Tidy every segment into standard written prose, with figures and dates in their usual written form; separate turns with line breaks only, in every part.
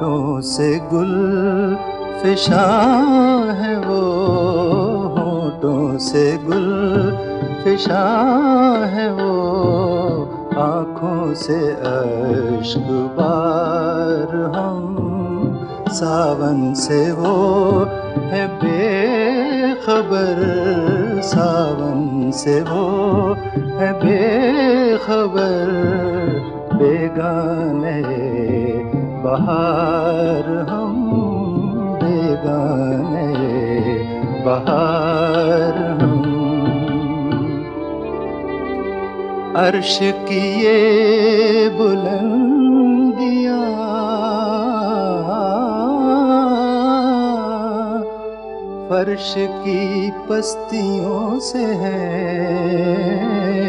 होठों से गुल फिशा है वो, होठों से गुल फिशा है वो, आँखों से अश्क बार हम, सावन से वो है बेखबर, सावन से वो है बेखबर, बेगाने बहार हम, बेगाने बहार हम। अर्श की ये बुलंदियाँ फर्श की पस्तियों से है,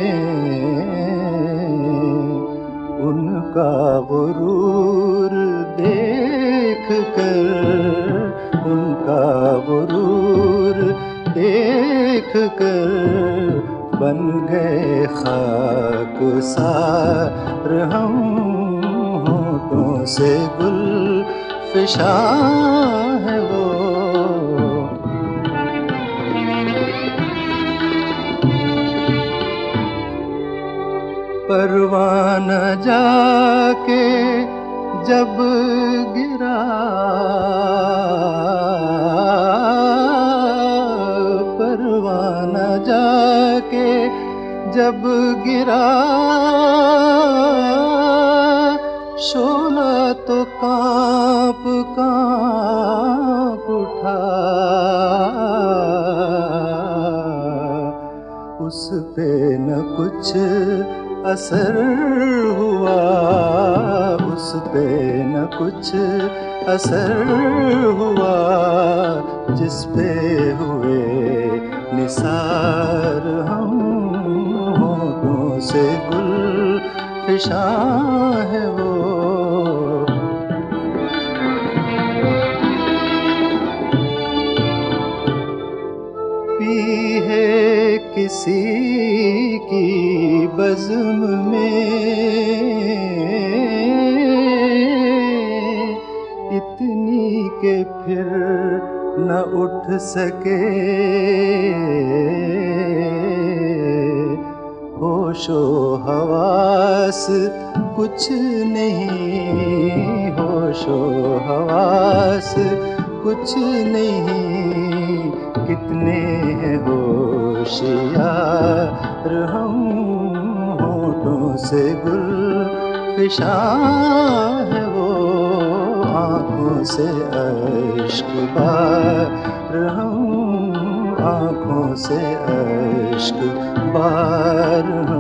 उनका गुरूर देख कर, उनका गुरूर देख कर बन गए खाक सार हम, होठों से गुल फिशा है वो। परवाना जाके जब गिरा, परवाना जाके जब गिरा, शोला तो कांप कांप उठा, उस पे न कुछ असर हुआ, उस पे न कुछ असर हुआ, जिस पे हुए निसार हम, होठों से गुल फिशा है वो। पी है किसी की बज़्म में इतनी के फिर न उठ सके, होशो हवास कुछ नहीं, होशो हवास कुछ नहीं, कितने हैं होशियार हम, होठों से गुल फिशा है वो, आँखों से अश्क बार हम, आँखों से अश्क बार हम।